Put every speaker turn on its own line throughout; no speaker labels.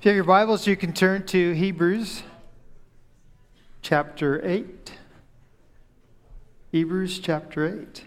you have your Bibles, you can turn to Hebrews chapter 8. Hebrews chapter 8.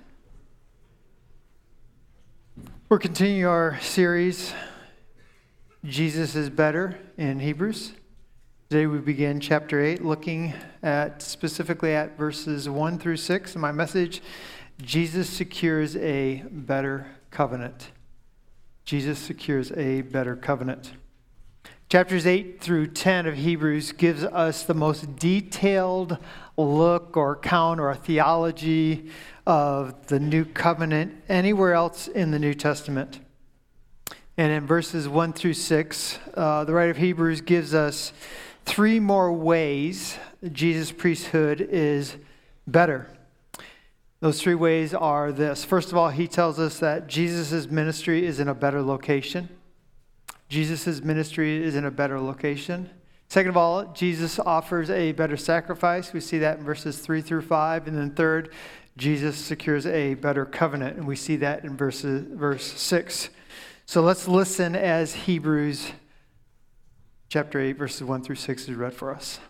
We're continuing our series, Jesus is Better, in Hebrews. Today we begin chapter 8, looking at specifically at verses 1 through 6. And my message, Jesus secures a better covenant. Jesus secures a better covenant. Chapters 8 through 10 of Hebrews gives us the most detailed look or account or a theology of the new covenant anywhere else in the New Testament. And in verses 1 through 6, the writer of Hebrews gives us three more ways Jesus' priesthood is better. Those three ways are this. First of all, he tells us that Jesus' ministry is in a better location. Jesus' ministry is in a better location. Second of all, Jesus offers a better sacrifice. We see that in verses 3 through 5. And then third, Jesus secures a better covenant. And we see that in verse 6. So let's listen as Hebrews chapter 8, verses 1 through 6 is read for us.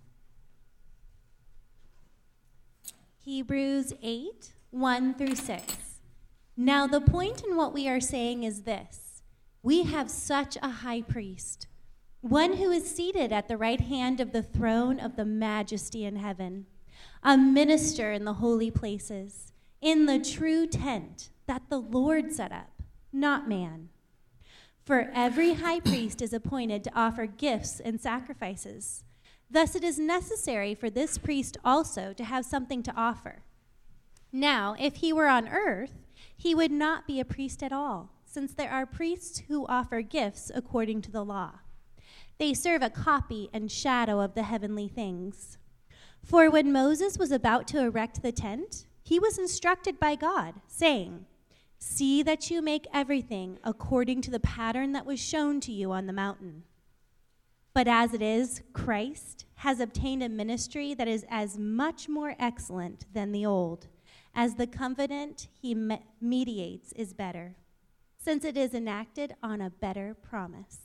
Hebrews 8, 1 through 6. Now the point in what we are saying is this. We have such a high priest, one who is seated at the right hand of the throne of the majesty in heaven, a minister in the holy places, in the true tent that the Lord set up, not man. For every high priest is appointed to offer gifts and sacrifices. Thus it is necessary for this priest also to have something to offer. Now, if he were on earth, he would not be a priest at all, since there are priests who offer gifts according to the law. They serve a copy and shadow of the heavenly things. For when Moses was about to erect the tent, he was instructed by God, saying, "See that you make everything according to the pattern that was shown to you on the mountain." But as it is, Christ has obtained a ministry that is as much more excellent than the old, as the covenant he mediates is better, since it is enacted on a better promise.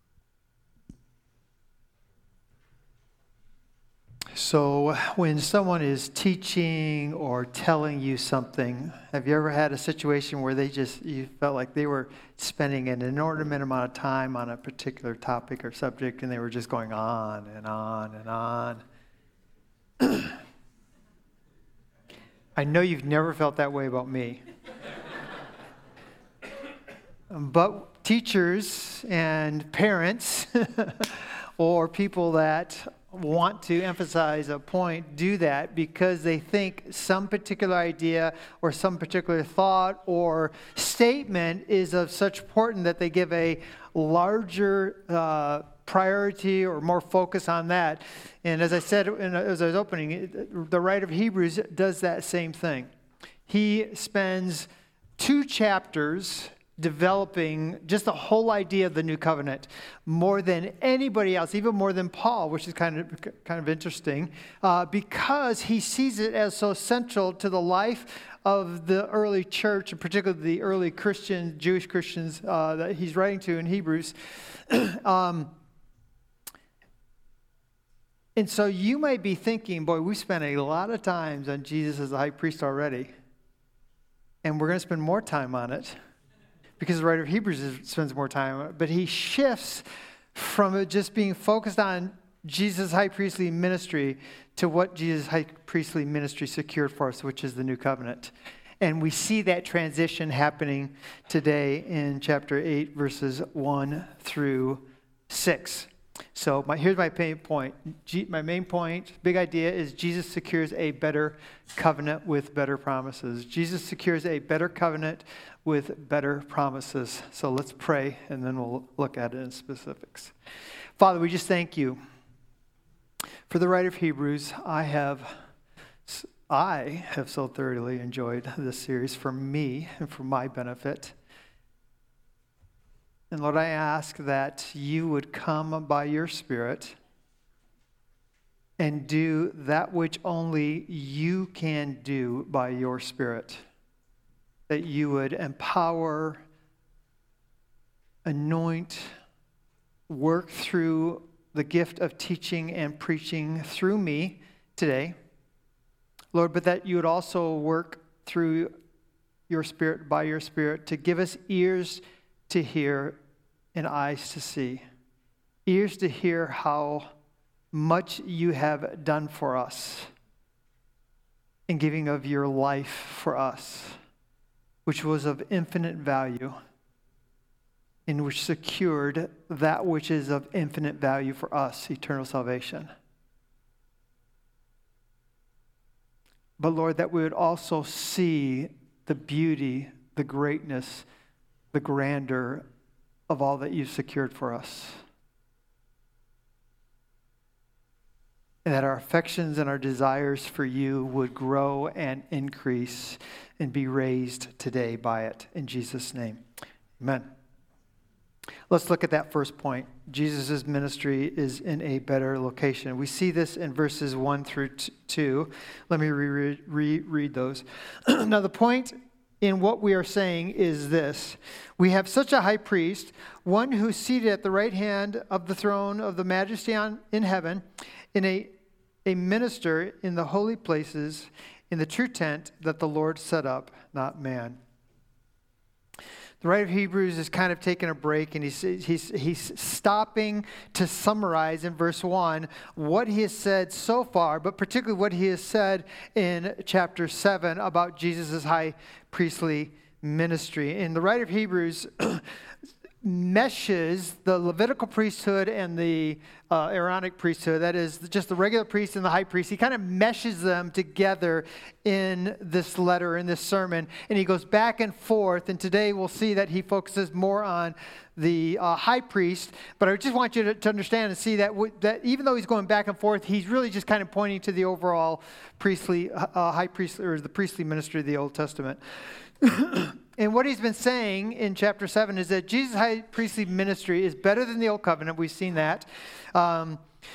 So when someone is teaching or telling you something, have you ever had a situation where you felt like they were spending an inordinate amount of time on a particular topic or subject and they were just going on and on and on? I know you've never felt that way about me. But teachers and parents or people that want to emphasize a point do that because they think some particular idea or some particular thought or statement is of such importance that they give a larger priority or more focus on that. And as I said as I was opening, the writer of Hebrews does that same thing. He spends 2 chapters developing just the whole idea of the new covenant more than anybody else, even more than Paul, which is kind of interesting, because he sees it as so central to the life of the early church, and particularly the early Jewish Christians that he's writing to in Hebrews. And so you might be thinking, boy, we spent a lot of time on Jesus as the high priest already, and we're going to spend more time on it, because the writer of Hebrews spends more time on it, but he shifts from it just being focused on Jesus' high priestly ministry to what Jesus' high priestly ministry secured for us, which is the new covenant. And we see that transition happening today in chapter 8, verses 1 through 6. So here's my main point. My main point, big idea, is Jesus secures a better covenant with better promises. Jesus secures a better covenant with better promises. So let's pray, and then we'll look at it in specifics. Father, we just thank you for the writer of Hebrews. I have so thoroughly enjoyed this series for me and for my benefit. And Lord, I ask that you would come by your Spirit and do that which only you can do by your Spirit. That you would empower, anoint, work through the gift of teaching and preaching through me today, Lord, but that you would also work through your Spirit, by your Spirit, to give us ears to hear and eyes to see. Ears to hear how much you have done for us in giving of your life for us, which was of infinite value, and which secured that which is of infinite value for us, eternal salvation. But Lord, that we would also see the beauty, the greatness, the grandeur of all that you've secured for us. And that our affections and our desires for you would grow and increase and be raised today by it. In Jesus' name, amen. Let's look at that first point. Jesus' ministry is in a better location. We see this in verses 1 through 2. Let me reread those. Now, the point in what we are saying is this. We have such a high priest, one who's seated at the right hand of the throne of the majesty in heaven, in a minister in the holy places, in the true tent that the Lord set up, not man. The writer of Hebrews is kind of taking a break, and he's stopping to summarize in verse 1 what he has said so far, but particularly what he has said in chapter 7 about Jesus' high priestly ministry. And the writer of Hebrews meshes the Levitical priesthood and the Aaronic priesthood, that is just the regular priest and the high priest. He kind of meshes them together in this letter, in this sermon, and he goes back and forth, and today we'll see that he focuses more on the high priest, but I just want you to understand and see that even though he's going back and forth, he's really just kind of pointing to the overall priestly, high priestly, or the priestly ministry of the Old Testament. And what he's been saying in chapter 7 is that Jesus' high priestly ministry is better than the Old Covenant. We've seen that. The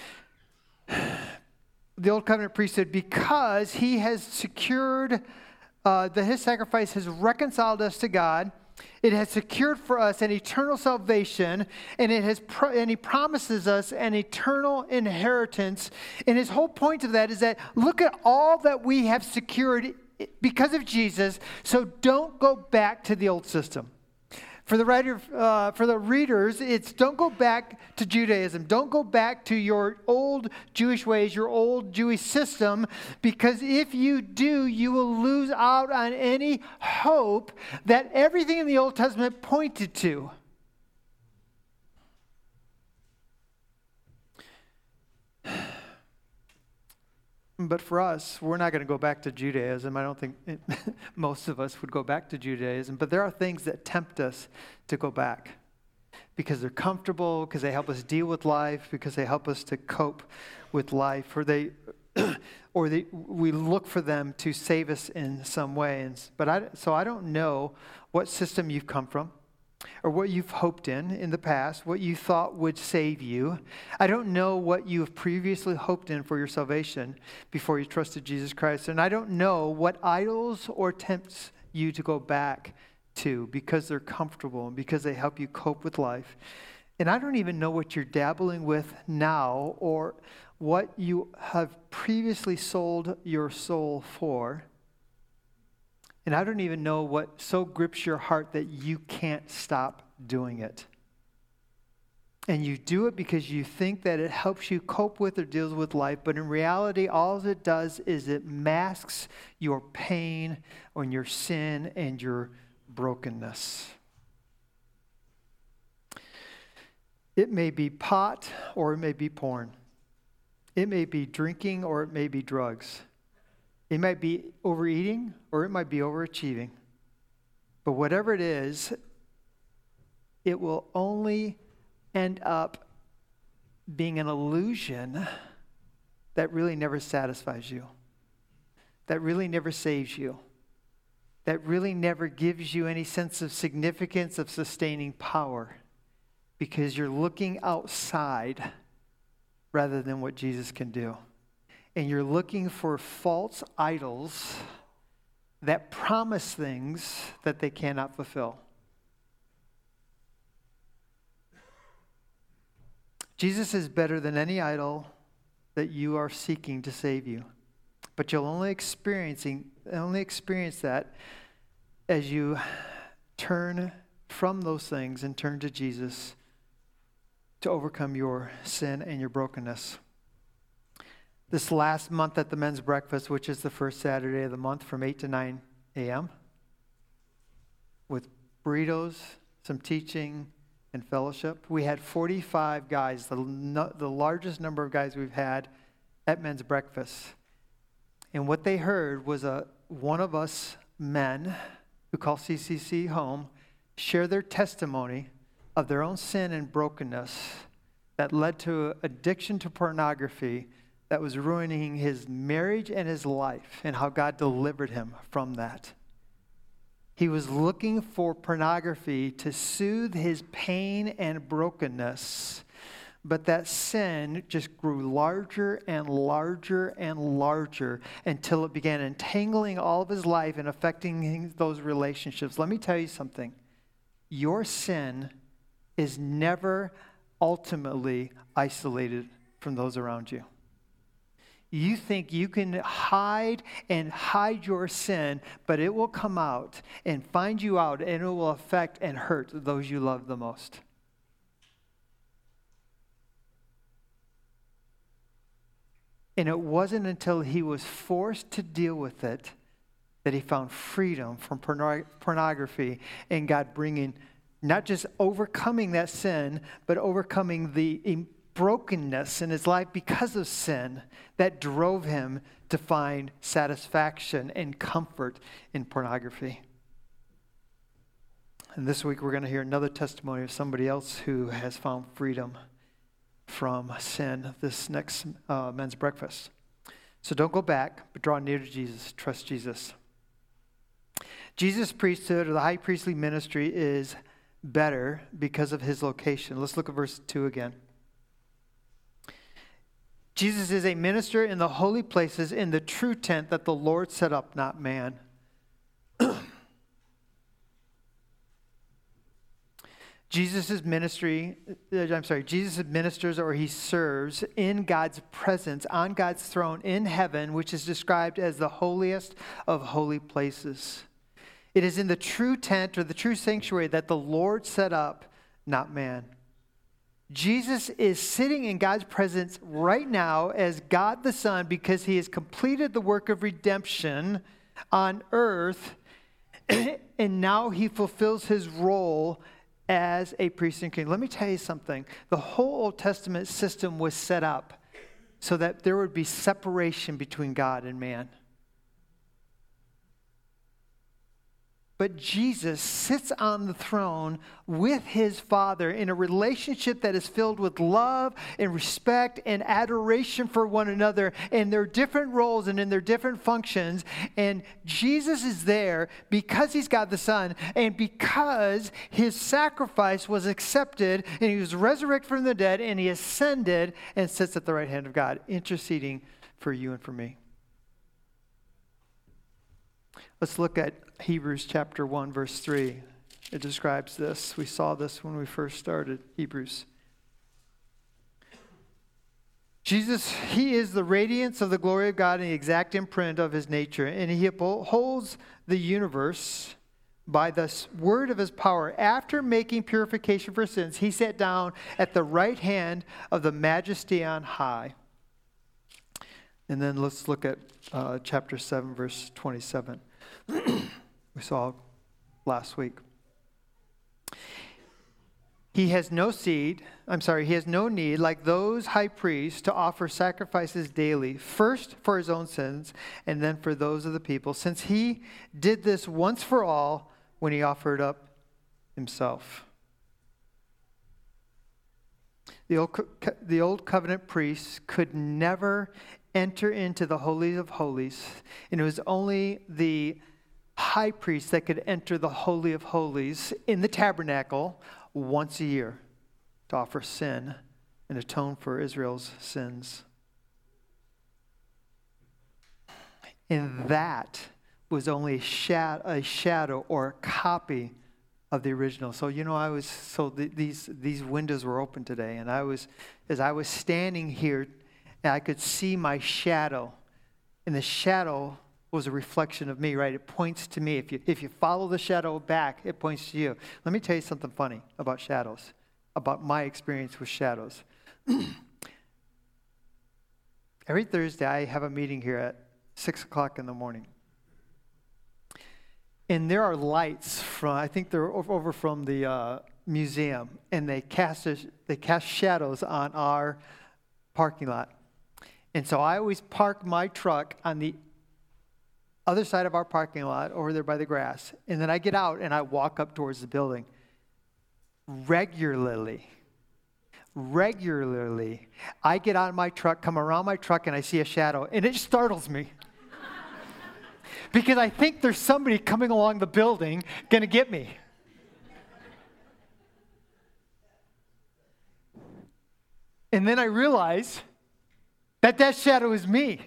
Old Covenant priesthood, because he has secured that his sacrifice has reconciled us to God. It has secured for us an eternal salvation, and and he promises us an eternal inheritance. And his whole point of that is that look at all that we have secured because of Jesus, so don't go back to the old system. For the writer, for the readers, it's don't go back to Judaism. Don't go back to your old Jewish ways, your old Jewish system, because if you do, you will lose out on any hope that everything in the Old Testament pointed to. But for us, we're not going to go back to Judaism. I don't think most of us would go back to Judaism. But there are things that tempt us to go back because they're comfortable, because they help us deal with life, because they help us to cope with life, or we look for them to save us in some way. So I don't know what system you've come from, or what you've hoped in the past, what you thought would save you. I don't know what you have previously hoped in for your salvation before you trusted Jesus Christ. And I don't know what idols or tempts you to go back to because they're comfortable and because they help you cope with life. And I don't even know what you're dabbling with now or what you have previously sold your soul for. And I don't even know what so grips your heart that you can't stop doing it. And you do it because you think that it helps you cope with or deals with life. But in reality, all it does is it masks your pain and your sin and your brokenness. It may be pot or it may be porn. It may be drinking or it may be drugs. It might be overeating or it might be overachieving. But whatever it is, it will only end up being an illusion that really never satisfies you, that really never saves you, that really never gives you any sense of significance, of sustaining power, because you're looking outside rather than what Jesus can do. And you're looking for false idols that promise things that they cannot fulfill. Jesus is better than any idol that you are seeking to save you. But you'll only experience that as you turn from those things and turn to Jesus to overcome your sin and your brokenness. This last month at the men's breakfast, which is the first Saturday of the month from 8 to 9 a.m., with burritos, some teaching, and fellowship, we had 45 guys, the largest number of guys we've had at men's breakfast. And what they heard was one of us men who call CCC home share their testimony of their own sin and brokenness that led to addiction to pornography that was ruining his marriage and his life, and how God delivered him from that. He was looking for pornography to soothe his pain and brokenness, but that sin just grew larger and larger and larger until it began entangling all of his life and affecting those relationships. Let me tell you something. Your sin is never ultimately isolated from those around you. You think you can hide your sin, but it will come out and find you out, and it will affect and hurt those you love the most. And it wasn't until he was forced to deal with it that he found freedom from pornography, and God bringing, not just overcoming that sin, but overcoming the brokenness in his life because of sin that drove him to find satisfaction and comfort in pornography. And this week we're going to hear another testimony of somebody else who has found freedom from sin this next men's breakfast. So don't go back, but draw near to Jesus. Trust Jesus. Jesus' priesthood, or the high priestly ministry, is better because of his location. Let's look at verse 2 again. Jesus is a minister in the holy places in the true tent that the Lord set up, not man. Jesus ministers, or he serves in God's presence on God's throne in heaven, which is described as the holiest of holy places. It is in the true tent, or the true sanctuary, that the Lord set up, not man. Jesus is sitting in God's presence right now as God the Son because he has completed the work of redemption on earth, and now he fulfills his role as a priest and king. Let me tell you something. The whole Old Testament system was set up so that there would be separation between God and man. But Jesus sits on the throne with his Father in a relationship that is filled with love and respect and adoration for one another in their different roles and in their different functions. And Jesus is there because he's God the Son and because his sacrifice was accepted and he was resurrected from the dead and he ascended and sits at the right hand of God, interceding for you and for me. Let's look at Hebrews chapter 1, verse 3. It describes this. We saw this when we first started Hebrews. Jesus, he is the radiance of the glory of God and the exact imprint of his nature, and he upholds the universe by the word of his power. After making purification for sins, he sat down at the right hand of the Majesty on high. And then let's look at chapter 7, verse 27. We saw last week. He has no need, like those high priests, to offer sacrifices daily, first for his own sins and then for those of the people, since he did this once for all when he offered up himself. The old covenant priests could never enter into the Holy of Holies, and it was only the high priest that could enter the Holy of Holies in the tabernacle once a year to offer sin and atone for Israel's sins. And that was only a shadow or a copy of the original. So, these windows were open today, and as I was standing here, I could see my shadow, and the shadow was a reflection of me, right? It points to me. If you follow the shadow back, it points to you. Let me tell you something funny about shadows, about my experience with shadows. Every Thursday, I have a meeting here at 6 o'clock in the morning. And there are lights I think they're over from the museum, and they cast shadows on our parking lot. And so I always park my truck on the other side of our parking lot over there by the grass. And then I get out and I walk up towards the building. Regularly, I get out of my truck, come around my truck, and I see a shadow, and it startles me. Because I think there's somebody coming along the building going to get me. And then I realize that shadow is me.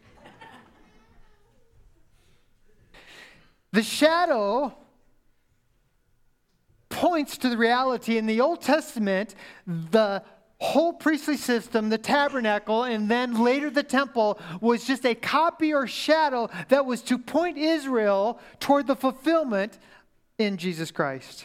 The shadow points to the reality. In the Old Testament, the whole priestly system, the tabernacle, and then later the temple was just a copy or shadow that was to point Israel toward the fulfillment in Jesus Christ.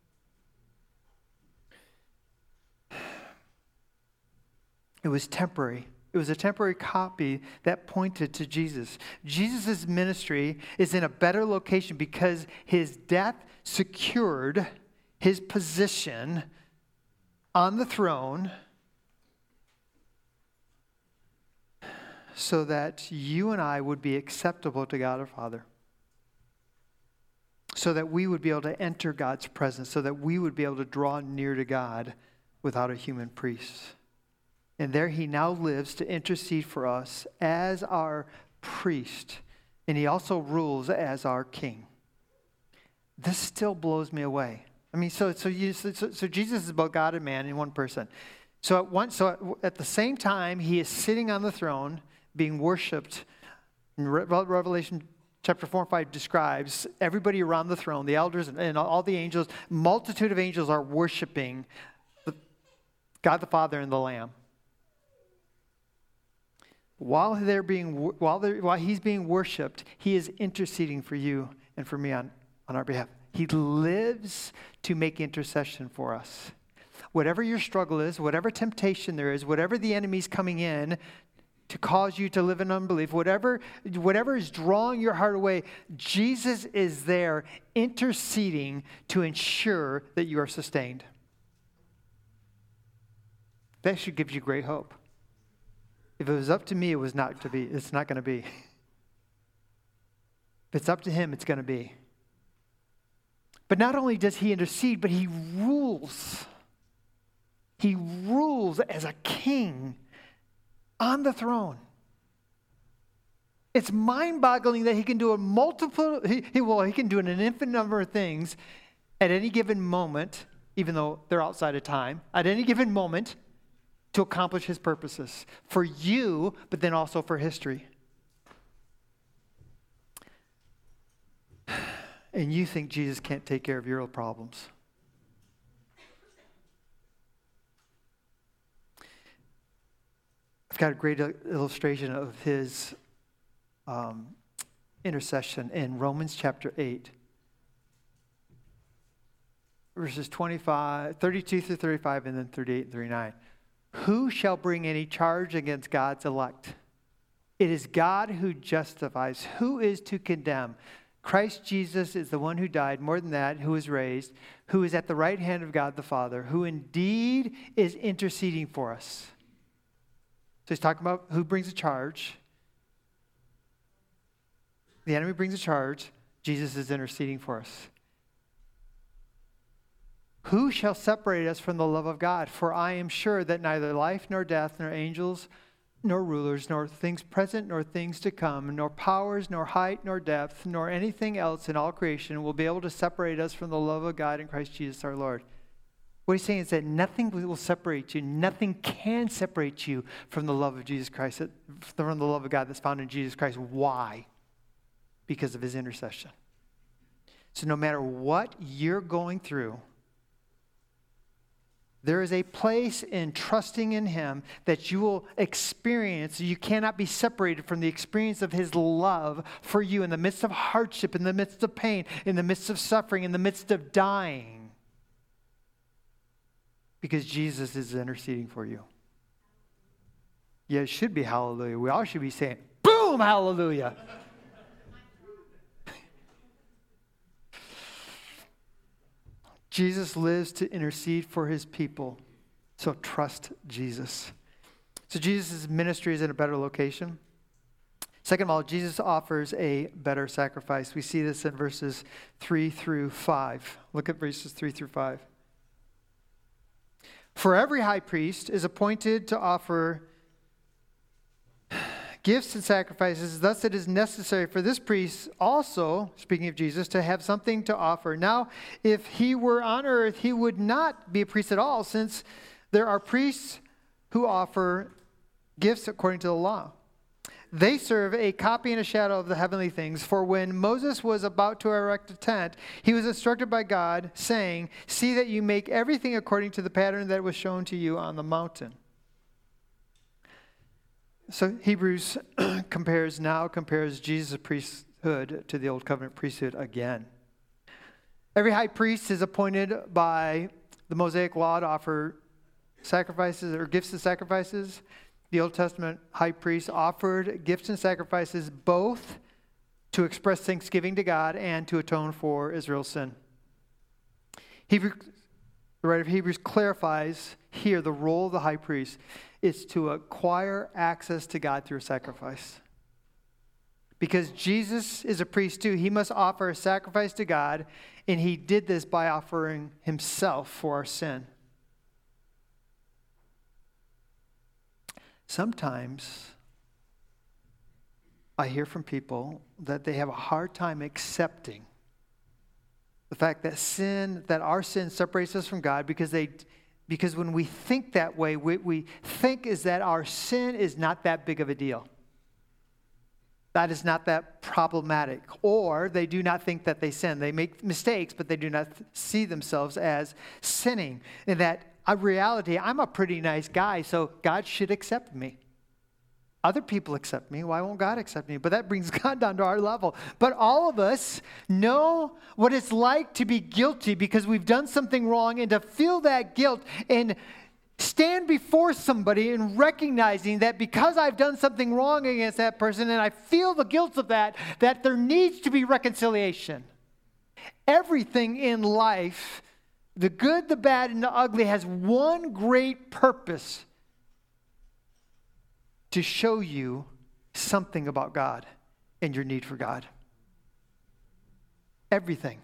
It was temporary. It was a temporary copy that pointed to Jesus. Jesus' ministry is in a better location because his death secured his position on the throne so that you and I would be acceptable to God our Father. So that we would be able to enter God's presence, so that we would be able to draw near to God without a human priest. And there he now lives to intercede for us as our priest. And he also rules as our king. This still blows me away. I mean, so Jesus is both God and man in one person. So at the same time, he is sitting on the throne, being worshipped. And Revelation chapter 4 and 5 describes everybody around the throne, the elders and all the angels, multitude of angels are worshiping God the Father and the Lamb. While he's being worshipped, he is interceding for you and for me on our behalf. He lives to make intercession for us. Whatever your struggle is, whatever temptation there is, whatever the enemy's coming in to cause you to live in unbelief, whatever is drawing your heart away, Jesus is there interceding to ensure that you are sustained. That should give you great hope. If it was up to me, it's not going to be. If it's up to him, it's going to be. But not only does he intercede, but he rules. He rules as a king on the throne. It's mind-boggling that he can do he can do an infinite number of things at any given moment, even though they're outside of time, at any given moment, to accomplish his purposes for you, but then also for history. And you think Jesus can't take care of your problems. I've got a great illustration of his intercession in Romans chapter 8. Verses 32 through 35, and then 38 and 39. Who shall bring any charge against God's elect? It is God who justifies. Who is to condemn? Christ Jesus is the one who died, more than that, who was raised, who is at the right hand of God the Father, who indeed is interceding for us. So he's talking about who brings a charge. The enemy brings a charge. Jesus is interceding for us. Who shall separate us from the love of God? For I am sure that neither life nor death, nor angels, nor rulers, nor things present, nor things to come, nor powers, nor height, nor depth, nor anything else in all creation will be able to separate us from the love of God in Christ Jesus our Lord. What he's saying is that nothing will separate you. Nothing can separate you from the love of Jesus Christ, from the love of God that's found in Jesus Christ. Why? Because of his intercession. So no matter what you're going through, there is a place in trusting in him that you will experience. You cannot be separated from the experience of his love for you in the midst of hardship, in the midst of pain, in the midst of suffering, in the midst of dying. Because Jesus is interceding for you. Yeah, it should be hallelujah. We all should be saying, boom, hallelujah. Jesus lives to intercede for his people. So trust Jesus. So Jesus' ministry is in a better location. Second of all, Jesus offers a better sacrifice. We see this in verses 3 through 5. Look at verses 3 through 5. For every high priest is appointed to offer gifts and sacrifices. Thus it is necessary for this priest also, speaking of Jesus, to have something to offer. Now, if he were on earth, he would not be a priest at all, since there are priests who offer gifts according to the law. They serve a copy and a shadow of the heavenly things. For when Moses was about to erect a tent, he was instructed by God, saying, see that you make everything according to the pattern that was shown to you on the mountain. So Hebrews compares Jesus' priesthood to the Old Covenant priesthood again. Every high priest is appointed by the Mosaic law to offer sacrifices or gifts and sacrifices. The Old Testament high priest offered gifts and sacrifices both to express thanksgiving to God and to atone for Israel's sin. The writer of Hebrews clarifies here the role of the high priest is to acquire access to God through a sacrifice. Because Jesus is a priest too, he must offer a sacrifice to God, and he did this by offering himself for our sin. Sometimes I hear from people that they have a hard time accepting the fact that our sin separates us from God because when we think that way, we think is that our sin is not that big of a deal. That is not that problematic. Or they do not think that they sin. They make mistakes, but they do not see themselves as sinning. And that in reality, I'm a pretty nice guy, so God should accept me. Other people accept me. Why won't God accept me? But that brings God down to our level. But all of us know what it's like to be guilty because we've done something wrong, and to feel that guilt and stand before somebody and recognizing that because I've done something wrong against that person and I feel the guilt of that there needs to be reconciliation. Everything in life, the good, the bad, and the ugly, has one great purpose: to show you something about God and your need for God. Everything.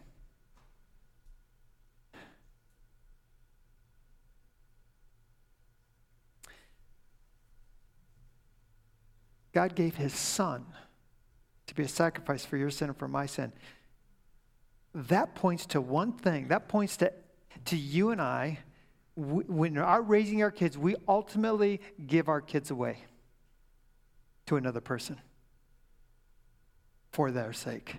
God gave his son to be a sacrifice for your sin and for my sin. That points to one thing. That points to you and I. When we're raising our kids, we ultimately give our kids away to another person for their sake.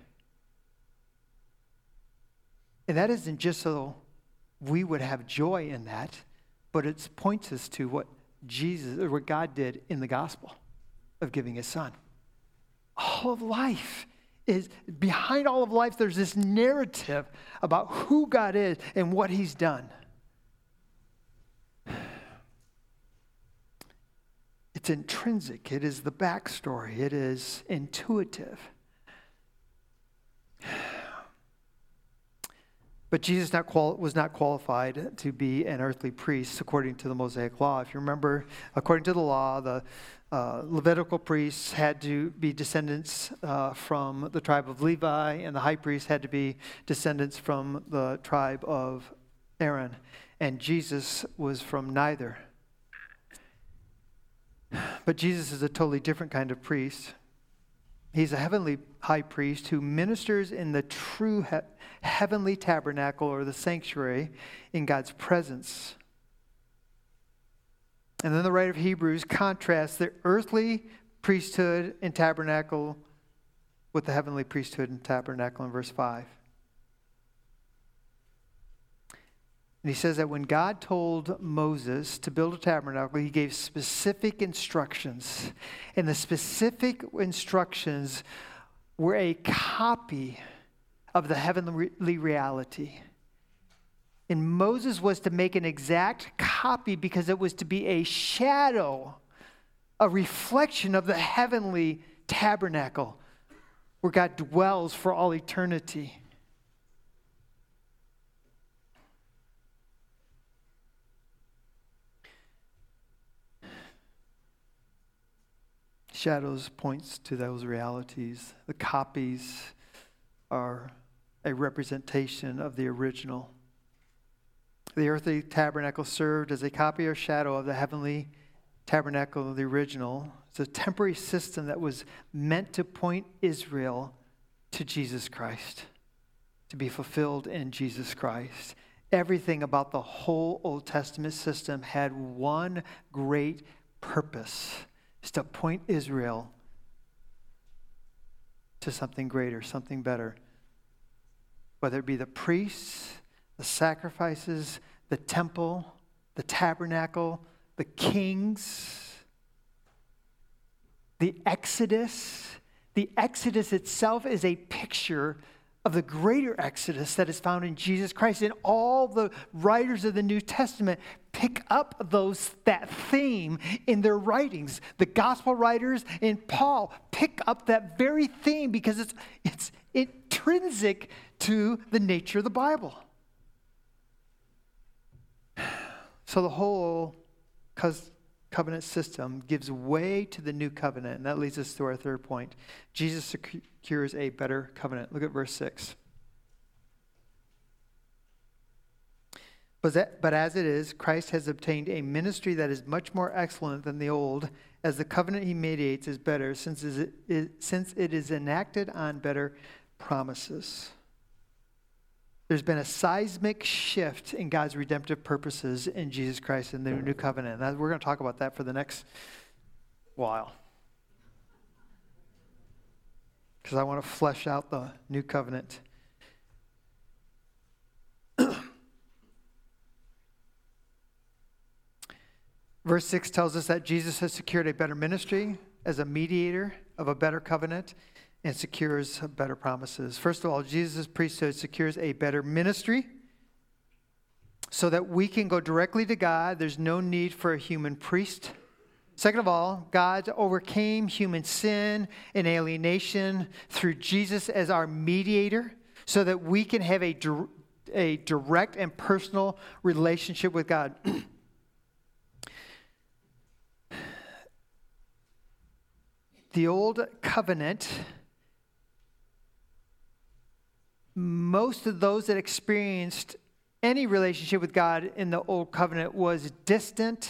And that isn't just so we would have joy in that, but it points us to what God did in the gospel of giving his son. All of life is, behind all of life, there's this narrative about who God is and what he's done. It's intrinsic. It is the backstory. It is intuitive. But Jesus was not qualified to be an earthly priest according to the Mosaic law. If you remember, according to the law, the Levitical priests had to be descendants from the tribe of Levi, and the high priests had to be descendants from the tribe of Aaron. And Jesus was from neither. But Jesus is a totally different kind of priest. He's a heavenly high priest who ministers in the true heavenly tabernacle or the sanctuary in God's presence. And then the writer of Hebrews contrasts the earthly priesthood and tabernacle with the heavenly priesthood and tabernacle in verse 5. And he says that when God told Moses to build a tabernacle, he gave specific instructions. And the specific instructions were a copy of the heavenly reality. And Moses was to make an exact copy because it was to be a shadow, a reflection of the heavenly tabernacle where God dwells for all eternity. Shadows points to those realities. The copies are a representation of the original. The earthly tabernacle served as a copy or shadow of the heavenly tabernacle of the original. It's a temporary system that was meant to point Israel to Jesus Christ, to be fulfilled in Jesus Christ. Everything about the whole Old Testament system had one great purpose. Is to point Israel to something greater, something better. Whether it be the priests, the sacrifices, the temple, the tabernacle, the kings, the Exodus. The Exodus itself is a picture of the greater Exodus that is found in Jesus Christ. And all the writers of the New Testament pick up that theme in their writings. The gospel writers and Paul pick up that very theme because it's intrinsic to the nature of the Bible. So the whole covenant system gives way to the new covenant. And that leads us to our third point. Jesus secures a better covenant. Look at verse 6. But as it is, Christ has obtained a ministry that is much more excellent than the old, as the covenant he mediates is better, since it is enacted on better promises. There's been a seismic shift in God's redemptive purposes in Jesus Christ in the new covenant. We're going to talk about that for the next while, because I want to flesh out the new covenant. Verse 6 tells us that Jesus has secured a better ministry as a mediator of a better covenant and secures better promises. First of all, Jesus' priesthood secures a better ministry so that we can go directly to God. There's no need for a human priest. Second of all, God overcame human sin and alienation through Jesus as our mediator so that we can have a direct and personal relationship with God. The old covenant, most of those that experienced any relationship with God in the old covenant was distant,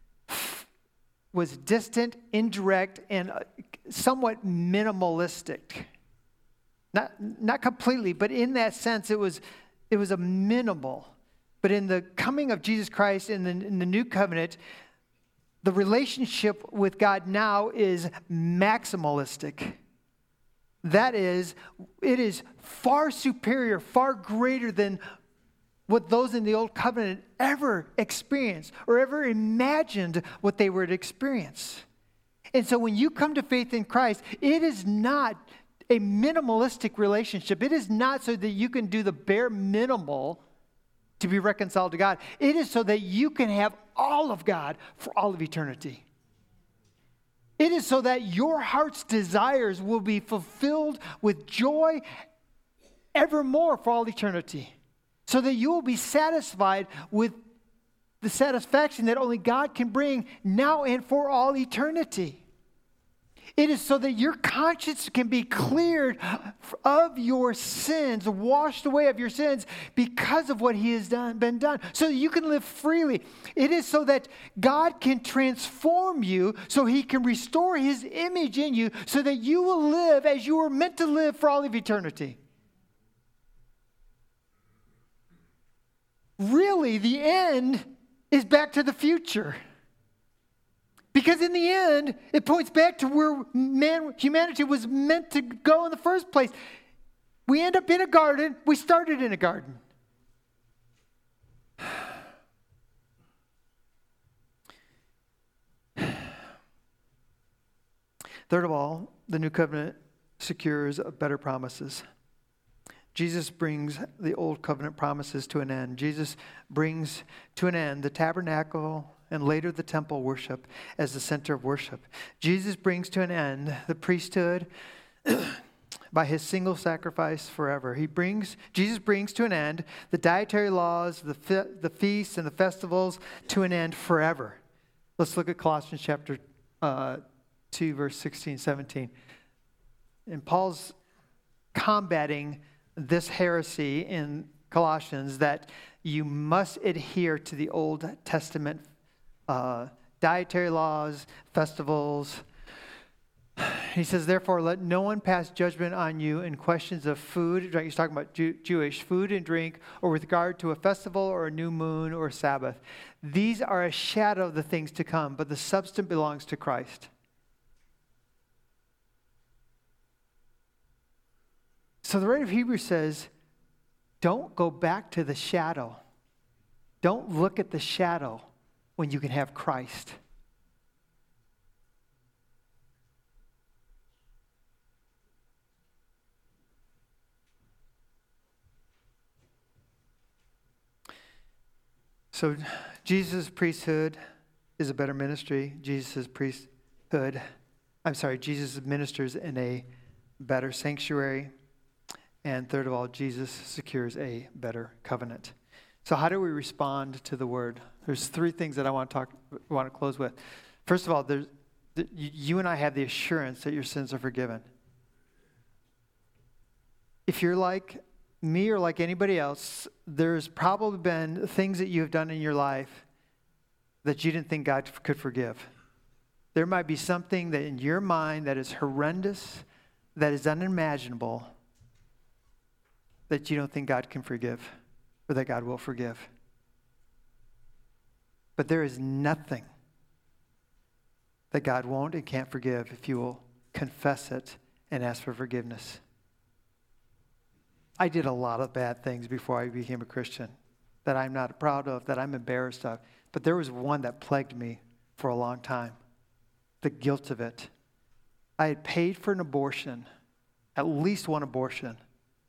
indirect, and somewhat minimalistic. Not completely, but in that sense, it was a minimal. But in the coming of Jesus Christ in the new covenant, the relationship with God now is maximalistic. That is, it is far superior, far greater than what those in the old covenant ever experienced or ever imagined what they were to experience. And so when you come to faith in Christ, it is not a minimalistic relationship. It is not so that you can do the bare minimal to be reconciled to God. It is so that you can have all of God for all of eternity. It is so that your heart's desires will be fulfilled with joy evermore for all eternity. So that you will be satisfied with the satisfaction that only God can bring now and for all eternity. It is so that your conscience can be cleared of your sins, washed away of your sins because of what he has been done, so that you can live freely. It is so that God can transform you, so he can restore his image in you, so that you will live as you were meant to live for all of eternity. Really, the end is back to the future. Because in the end, it points back to where humanity was meant to go in the first place. We end up in a garden. We started in a garden. Third of all, the new covenant secures better promises. Jesus brings the old covenant promises to an end. Jesus brings to an end the tabernacle and later the temple worship as the center of worship. Jesus brings to an end the priesthood by his single sacrifice forever. Jesus brings to an end the dietary laws, the feasts and the festivals to an end forever. Let's look at Colossians chapter 2, verse 16, 17. And Paul's combating this heresy in Colossians that you must adhere to the Old Testament dietary laws, festivals. He says, therefore, let no one pass judgment on you in questions of food. He's talking about Jewish food and drink, or with regard to a festival or a new moon or Sabbath. These are a shadow of the things to come, but the substance belongs to Christ. So the writer of Hebrews says, don't go back to the shadow. Don't look at the shadow when you can have Christ. So Jesus' priesthood is a better ministry. Jesus ministers in a better sanctuary. And third of all, Jesus secures a better covenant. So how do we respond to the word? There's three things that I want to close with. First of all, you and I have the assurance that your sins are forgiven. If you're like me or like anybody else, there's probably been things that you have done in your life that you didn't think God could forgive. There might be something that in your mind that is horrendous, that is unimaginable, that you don't think God can forgive or that God will forgive. But there is nothing that God won't and can't forgive if you will confess it and ask for forgiveness. I did a lot of bad things before I became a Christian that I'm not proud of, that I'm embarrassed of. But there was one that plagued me for a long time, the guilt of it. I had paid for an abortion, at least one abortion.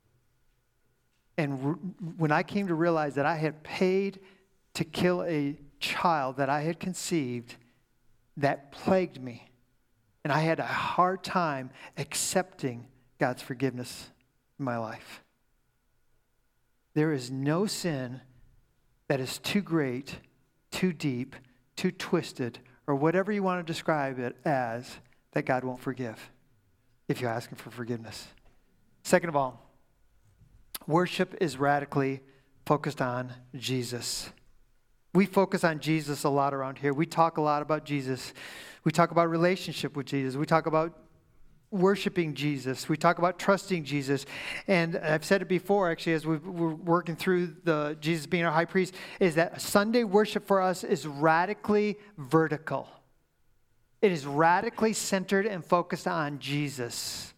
And when I came to realize that I had paid to kill a child that I had conceived, that plagued me. And I had a hard time accepting God's forgiveness in my life. There is no sin that is too great, too deep, too twisted, or whatever you want to describe it as, that God won't forgive if you ask him for forgiveness. Second of all, worship is radically focused on Jesus. We focus on Jesus a lot around here. We talk a lot about Jesus. We talk about relationship with Jesus. We talk about worshiping Jesus. We talk about trusting Jesus. And I've said it before, actually, as we're working through the Jesus being our high priest, is that Sunday worship for us is radically vertical. It is radically centered and focused on Jesus.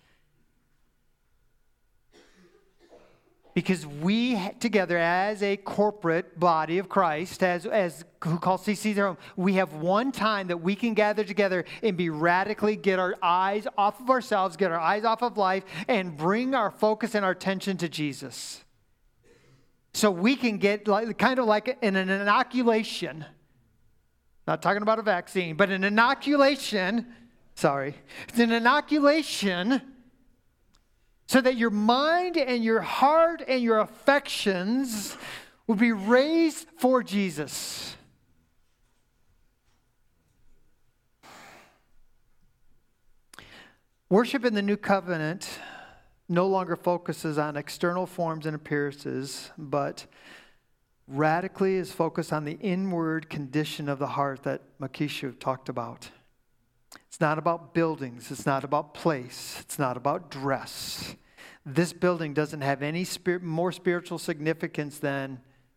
Because we together as a corporate body of Christ, as who calls CC their home, we have one time that we can gather together and get our eyes off of ourselves, get our eyes off of life, and bring our focus and our attention to Jesus. So we can get kind of like an inoculation. Not talking about a vaccine, but an inoculation. Sorry. It's an inoculation so that your mind and your heart and your affections will be raised for Jesus. Worship in the New Covenant no longer focuses on external forms and appearances, but radically is focused on the inward condition of the heart that Makisha talked about. It's not about buildings. It's not about place. It's not about dress. This building doesn't have any more spiritual significance than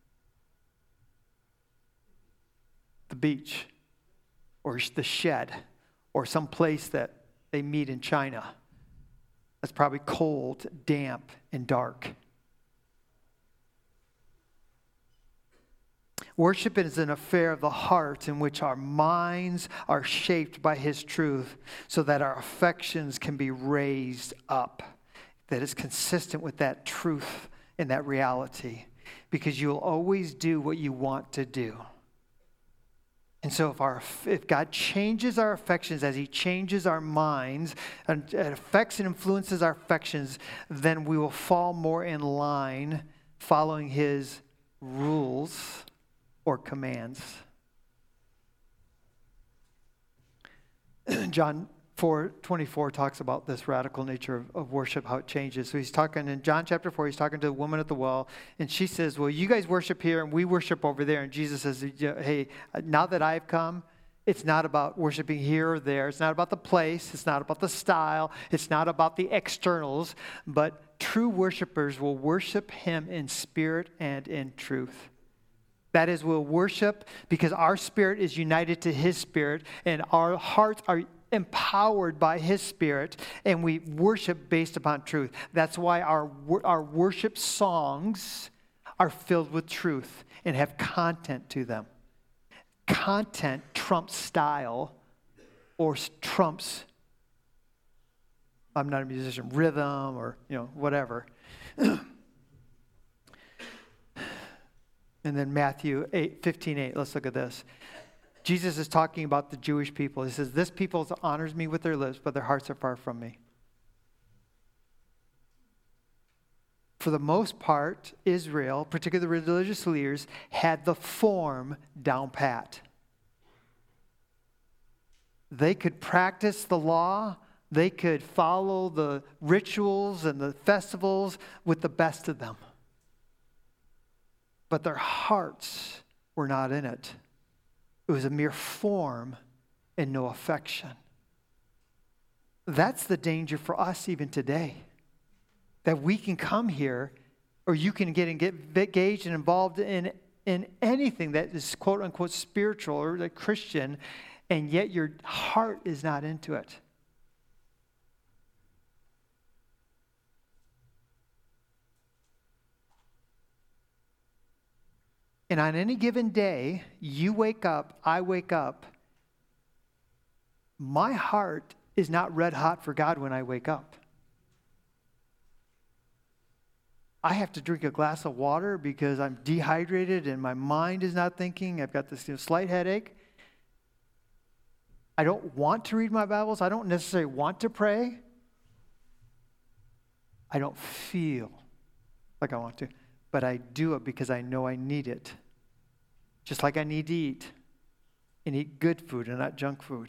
the beach or the shed or some place that they meet in China. That's probably cold, damp, and dark. Worship is an affair of the heart in which our minds are shaped by His truth so that our affections can be raised up, that is consistent with that truth and that reality, because you'll always do what you want to do. And so if God changes our affections as He changes our minds and it affects and influences our affections, then we will fall more in line following His rules or commands. John 4:24 talks about this radical nature of worship, how it changes. So he's talking in John chapter 4, he's talking to the woman at the well, and she says, well, you guys worship here and we worship over there. And Jesus says, hey, now that I've come, it's not about worshiping here or there. It's not about the place. It's not about the style. It's not about the externals. But true worshipers will worship Him in spirit and in truth. That is, we'll worship because our spirit is united to His spirit and our hearts are empowered by His Spirit, and we worship based upon truth. That's why our worship songs are filled with truth and have content to them. Content trumps style or trumps, I'm not a musician, rhythm or whatever. And then Matthew 15:8, let's look at this. Jesus is talking about the Jewish people. He says, this people honors me with their lips, but their hearts are far from me. For the most part, Israel, particularly the religious leaders, had the form down pat. They could practice the law. They could follow the rituals and the festivals with the best of them. But their hearts were not in it. It was a mere form and no affection. That's the danger for us even today. That we can come here, or you can get engaged and involved in anything that is quote unquote spiritual or like Christian, and yet your heart is not into it. And on any given day, you wake up, I wake up, my heart is not red hot for God when I wake up. I have to drink a glass of water because I'm dehydrated and my mind is not thinking. I've got this slight headache. I don't want to read my Bibles. I don't necessarily want to pray. I don't feel like I want to, but I do it because I know I need it. Just like I need to eat, and eat good food and not junk food.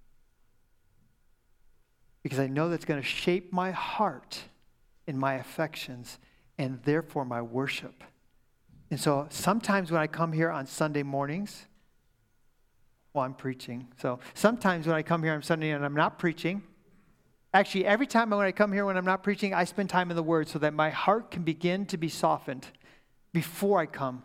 Because I know that's going to shape my heart and my affections, and therefore my worship. And so sometimes when I come here on Sunday mornings, I'm preaching. So sometimes when I come here on Sunday and I'm not preaching, actually every time when I come here when I'm not preaching, I spend time in the Word so that my heart can begin to be softened before I come.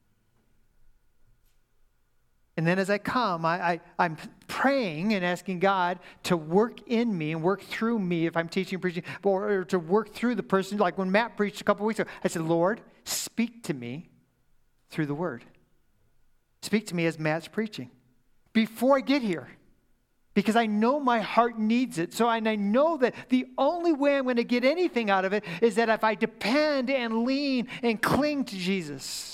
And then as I come, I'm praying and asking God to work in me and work through me if I'm teaching and preaching, or to work through the person. Like when Matt preached a couple weeks ago, I said, Lord, speak to me through the Word. Speak to me as Matt's preaching before I get here, because I know my heart needs it. So and I know that the only way I'm going to get anything out of it is that if I depend and lean and cling to Jesus.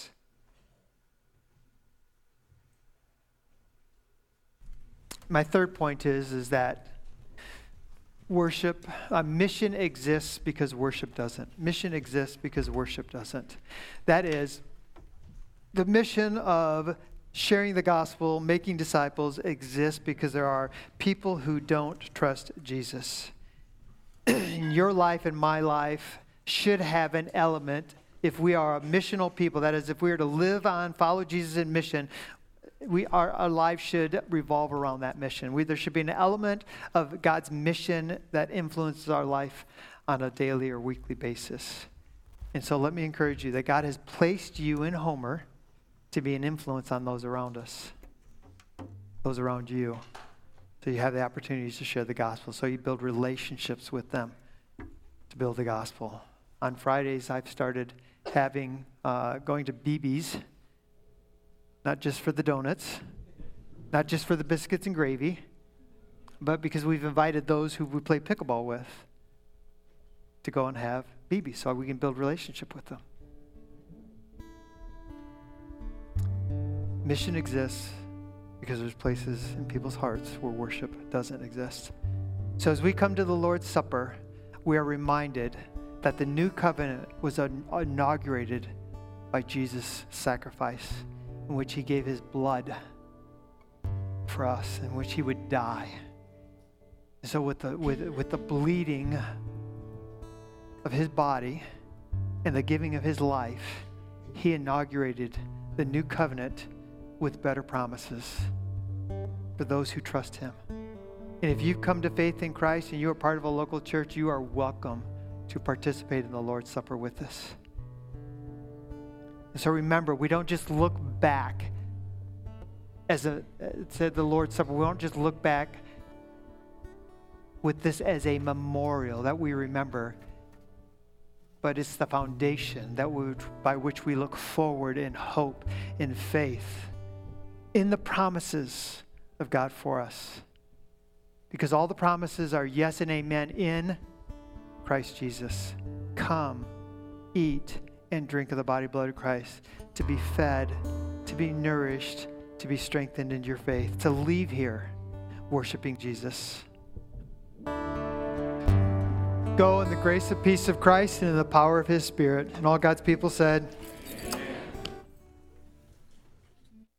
My third point is that worship, mission exists because worship doesn't. Mission exists because worship doesn't. That is, the mission of sharing the gospel, making disciples exists because there are people who don't trust Jesus. Your life and my life should have an element, if we are a missional people, that is, if we are to live on, follow Jesus in mission, our lives should revolve around that mission. There should be an element of God's mission that influences our life on a daily or weekly basis. And so let me encourage you that God has placed you in Homer to be an influence on those around us, those around you. So you have the opportunities to share the gospel. So you build relationships with them to build the gospel. On Fridays, I've started going to BB's. not just for the donuts, not just for the biscuits and gravy, but because we've invited those who we play pickleball with to go and have BB so we can build relationship with them. Mission exists because there's places in people's hearts where worship doesn't exist. So as we come to the Lord's Supper, we are reminded that the new covenant was inaugurated by Jesus' sacrifice, in which he gave his blood for us, in which he would die. So with the bleeding of his body and the giving of his life, he inaugurated the new covenant with better promises for those who trust him. And if you've come to faith in Christ and you are part of a local church, you are welcome to participate in the Lord's Supper with us. And so remember, we don't just look back it said the Lord's Supper, we don't just look back with this as a memorial that we remember, but it's the foundation by which we look forward in hope, in faith, in the promises of God for us. Because all the promises are yes and amen in Christ Jesus. Come, eat, and drink of the body and blood of Christ, to be fed, to be nourished, to be strengthened in your faith, to leave here worshiping Jesus. Go in the grace and peace of Christ and in the power of his Spirit. And all God's people said,